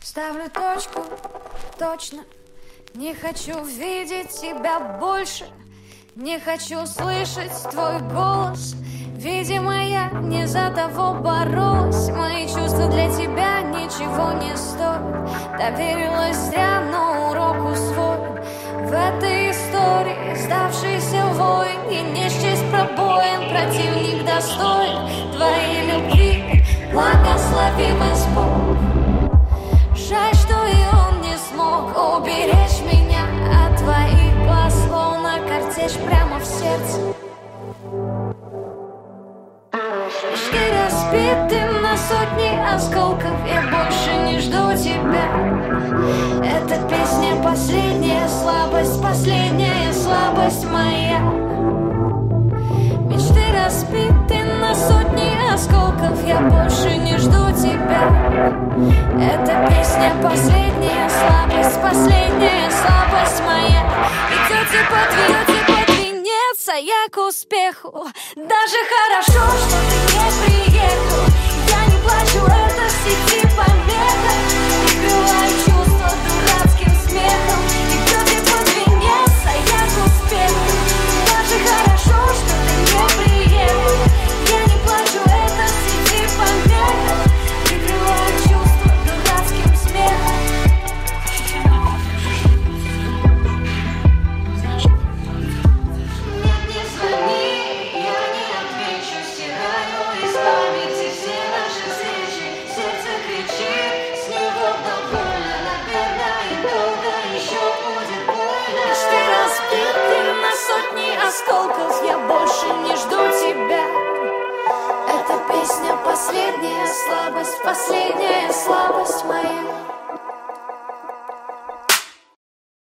Ставлю точку, точно. Не хочу видеть тебя больше. Не хочу слышать твой голос. Видимо, я не за того боролась. Мои чувства для тебя ничего не стоят. Доверилась зря, но урок усвоен. В этой истории сдавшийся воин и не счесть пробоин. Противник достоин твоей любви, благословимый Бог. Жаль, что и он не смог уберечь меня от твоих глаз, словно картечь прямо в сердце. Мечты разбиты на сотни осколков, я больше не жду тебя. Эта песня последняя слабость моя. Мечты разбиты на сотни осколков, я больше не жду тебя. Эта песня последняя слабость моя. Идете под венец, а я к успеху. Даже хорошо, что ты не приехал. Я не плачу, это в сети помеха. Прикрываю чувства дурацким смехом. Идете под венец, а я к успеху. Даже хорошо, что ты не приехал. Я не плачу, это в сети помеха. Прикрываю чувства дурацким смехом. Нет, не звони, я не отвечу. Стираю из памяти все наши встречи. Сердце кричит, с него довольно. Наверное, и долго еще будет больно. Мечты разбиты на сотни осколков, я больше не жду тебя. Эта песня последняя слабость моя.